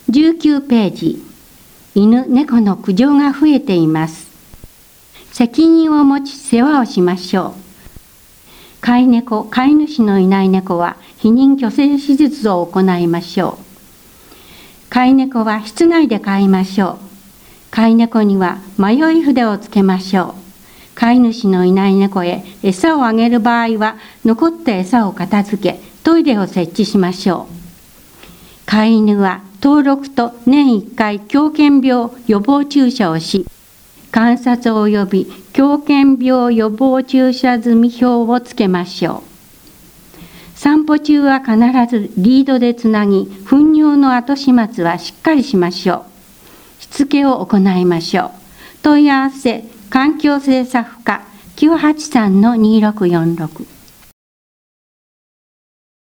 19ページ。犬・猫の苦情が増えています。責任を持ち世話をしましょう。飼い猫・飼い主のいない猫は避妊去勢手術を行いましょう。飼い猫は室内で飼いましょう。飼い猫には迷い筆をつけましょう。飼い主のいない猫へ餌をあげる場合は残った餌を片付け、トイレを設置しましょう。飼い犬は登録と年1回狂犬病予防注射をし、観察及び狂犬病予防注射済表をつけましょう。散歩中は必ずリードでつなぎ、糞尿の後始末はしっかりしましょう。しつけを行いましょう。問い合わせ環境政策課 983-2646